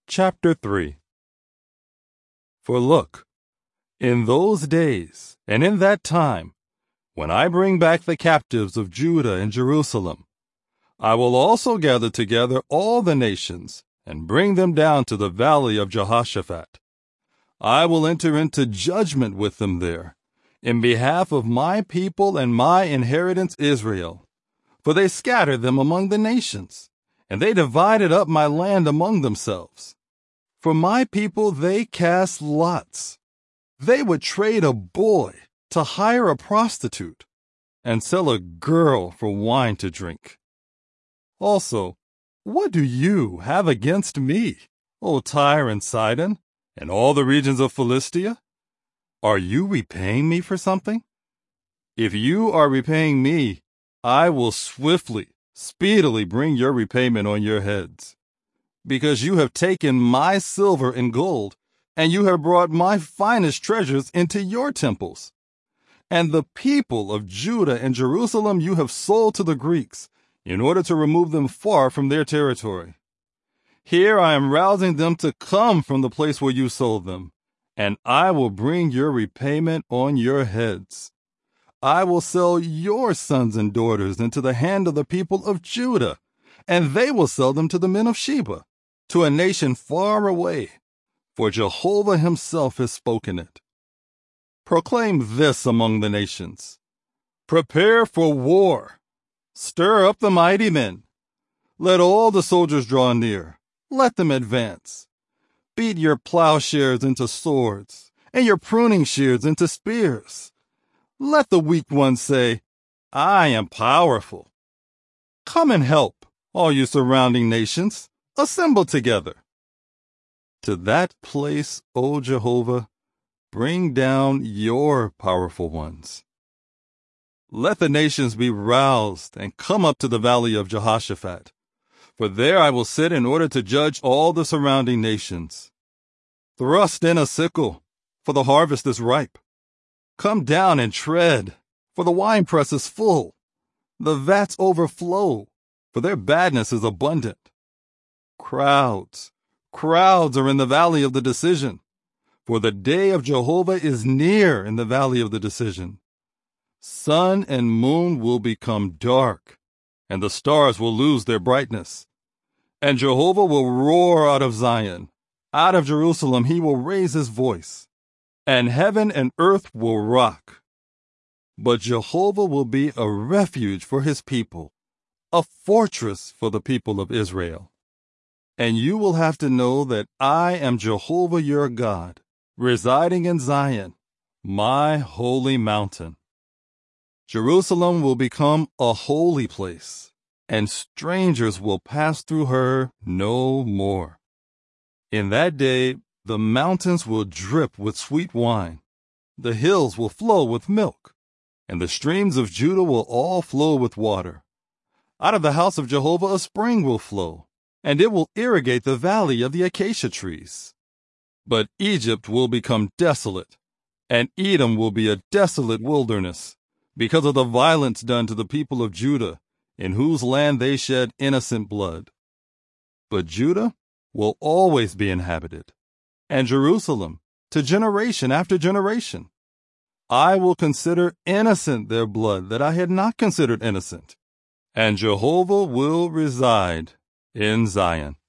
Chapter 3. For look, in those days and in that time, when I bring back the captives of Judah and Jerusalem, I will also gather together all the nations and bring them down to the valley of Jehoshaphat. I will enter into judgment with them there, in behalf of my people and my inheritance Israel. For they scattered them among the nations, and they divided up my land among themselves. For my people they cast lots. They would trade a boy to hire a prostitute, and sell a girl for wine to drink. Also, what do you have against me, O Tyre and Sidon, and all the regions of Philistia? Are you repaying me for something? If you are repaying me, I will speedily bring your repayment on your heads. Because you have taken my silver and gold, and you have brought my finest treasures into your temples. And the people of Judah and Jerusalem you have sold to the Greeks, in order to remove them far from their territory. Here I am rousing them to come from the place where you sold them, and I will bring your repayment on your heads. I will sell your sons and daughters into the hand of the people of Judah, and they will sell them to the men of Sheba, to a nation far away, for Jehovah himself has spoken it. Proclaim this among the nations. Prepare for war. Stir up the mighty men. Let all the soldiers draw near. Let them advance. Beat your plowshares into swords, and your pruning shears into spears. Let the weak ones say, I am powerful. Come and help, all you surrounding nations. Assemble together. To that place, O Jehovah, bring down your powerful ones. Let the nations be roused and come up to the valley of Jehoshaphat, for there I will sit in order to judge all the surrounding nations. Thrust in a sickle, for the harvest is ripe. Come down and tread, for the winepress is full. The vats overflow, for their badness is abundant. Crowds are in the valley of the decision, for the day of Jehovah is near in the valley of the decision. Sun and moon will become dark, and the stars will lose their brightness. And Jehovah will roar out of Zion. Out of Jerusalem he will raise his voice, and heaven and earth will rock. But Jehovah will be a refuge for his people, a fortress for the people of Israel. And you will have to know that I am Jehovah your God, residing in Zion, my holy mountain. Jerusalem will become a holy place, and strangers will pass through her no more. In that day, the mountains will drip with sweet wine, the hills will flow with milk, and the streams of Judah will all flow with water. Out of the house of Jehovah a spring will flow, and it will irrigate the valley of the acacia trees. But Egypt will become desolate, and Edom will be a desolate wilderness, because of the violence done to the people of Judah, in whose land they shed innocent blood. But Judah will always be inhabited, and Jerusalem to generation after generation. I will consider innocent their blood that I had not considered innocent, and Jehovah will reside in Zion.